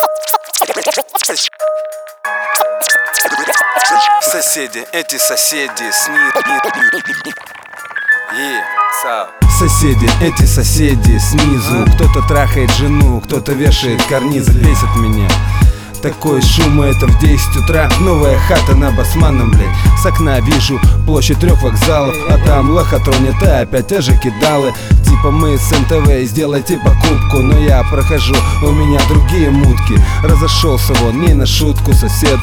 Соседи, эти соседи Соседи, эти соседи снизу. Кто-то трахает жену, кто-то вешает карнизы. Бесит меня такой шум, это в 10 утра. Новая хата на Басманном, блядь. С окна вижу площадь 3 вокзалов, а там лохотронят и опять те же кидалы. Типа мы с НТВ, сделайте покупку. Но я прохожу, у меня другие мутки. Разошелся вон, не на шутку сосед.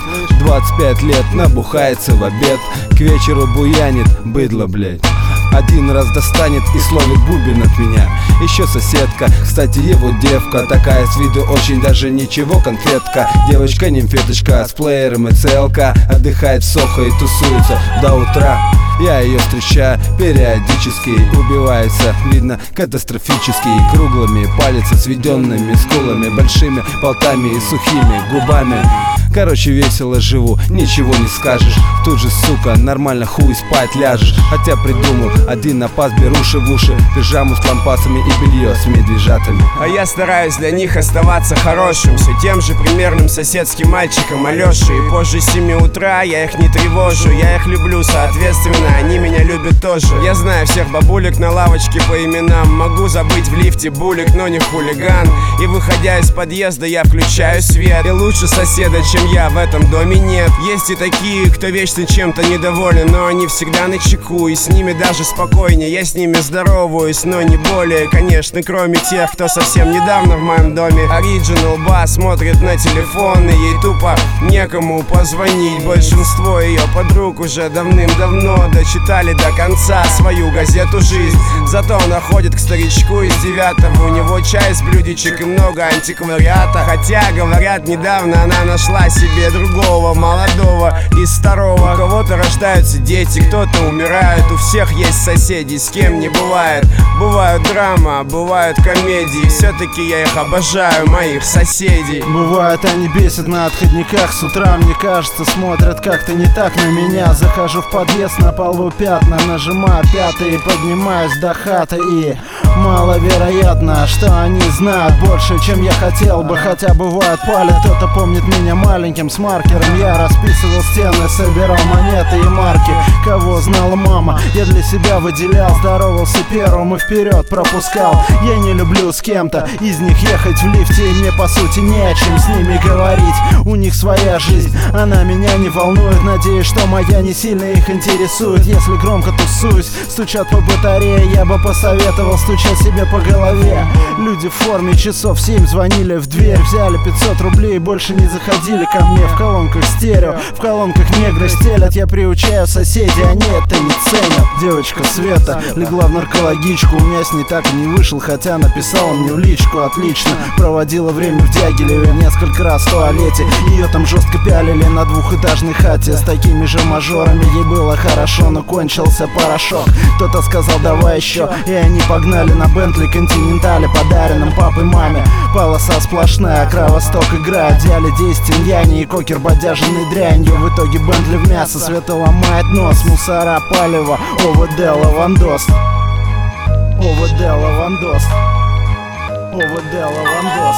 25 лет, набухается в обед. К вечеру буянит быдло, блядь. Один раз достанет и словит бубен от меня. Еще соседка, кстати, его девка. Такая с виду очень даже ничего, конфетка. Девочка-нимфеточка с плеером и целка. Отдыхает в Сохо и тусуется до утра. Я ее встречаю периодически. Убивается, видно, катастрофически. Круглыми палец, сведенными скулами, большими болтами и сухими губами. Короче, весело живу, ничего не скажешь. Тут же, сука, нормально хуй спать ляжешь. Хотя придумал, один напас, беруши в уши, пижаму с лампасами и белье с медвежатами. А я стараюсь для них оставаться хорошим, все тем же примерным соседским мальчиком Алёшей. И позже 7 утра я их не тревожу. Я их люблю, соответственно, они меня любят тоже. Я знаю всех бабулек на лавочке по именам. Могу забыть в лифте булик, но не хулиган. И выходя из подъезда, я включаю свет. И лучше соседа, чем я, в этом доме нет. Есть и такие, кто вечно чем-то недоволен, но они всегда начеку, и с ними даже спокойнее. Я с ними здороваюсь, но не более, конечно, кроме тех, кто совсем недавно в моем доме. Original Bass смотрит на телефон, и ей тупо некому позвонить. Большинство ее подруг уже давным-давно дочитали до конца свою газету «Жизнь». Зато она ходит к старичку из 9-го. У него чай с блюдечек и много антиквариата. Хотя, говорят, недавно она нашла себе другого, молодого и старого. У кого-то рождаются дети, кто-то умирает. У всех есть соседи, с кем не бывает. Бывают драма, бывают комедии. Все-таки я их обожаю, моих соседей. Бывает, они бесят на отходниках. С утра, мне кажется, смотрят как-то не так на меня. Захожу в подъезд, на полу пятна, нажимаю пятый и поднимаюсь до хаты. И маловероятно, что они знают больше, чем я хотел бы. Хотя бывает палят, кто-то помнит меня маленьким с маркером. Я расписывал стены, собирал монеты и марки. Кого знала мама, я для себя выделял. Здоровался первым и вперед пропускал. Я не люблю с кем-то из них ехать в лифте, и мне по сути не о чем с ними говорить. У них своя жизнь, она меня не волнует. Надеюсь, что моя не сильно их интересует. Если громко тусуюсь, стучат по батарее, я бы посоветовал стучать себе по голове. Люди в форме часов 7 звонили в дверь, взяли 500 рублей и больше не заходили ко мне. В колонках стерео, в колонках негры стелят. Я приучаю соседей, они это не ценят. Девочка Света легла в наркологичку. У меня с ней так и не вышел, хотя написала мне в личку. Отлично проводила время в Дягилеве, несколько раз в туалете. Ее там жестко пялили на двухэтажной хате. С такими же мажорами ей было хорошо, но кончился порошок. Кто-то сказал давай еще, и они погнали на Бентли Континентале, подаренном папой маме. Полоса сплошная, Кровосток играет, взяли 10 иньяни и кокер бодяженной дрянью. В итоге Бентли в мясо, Света ломает нос. Мусора, палево, ОВД, лавандос. ОВД, лавандос. ОВД, лавандос.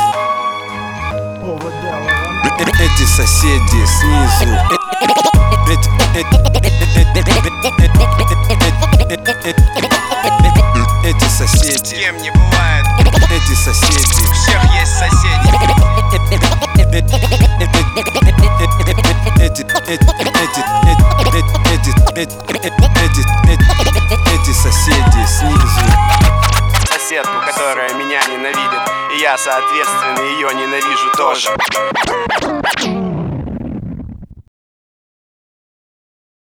ОВД, лавандос. Эти соседи снизу. Эти соседи, с кем не бывает. Эти соседи, У всех есть соседи. Эти соседи снизу. Соседку, которая меня ненавидит, и я, соответственно, ее ненавижу тоже.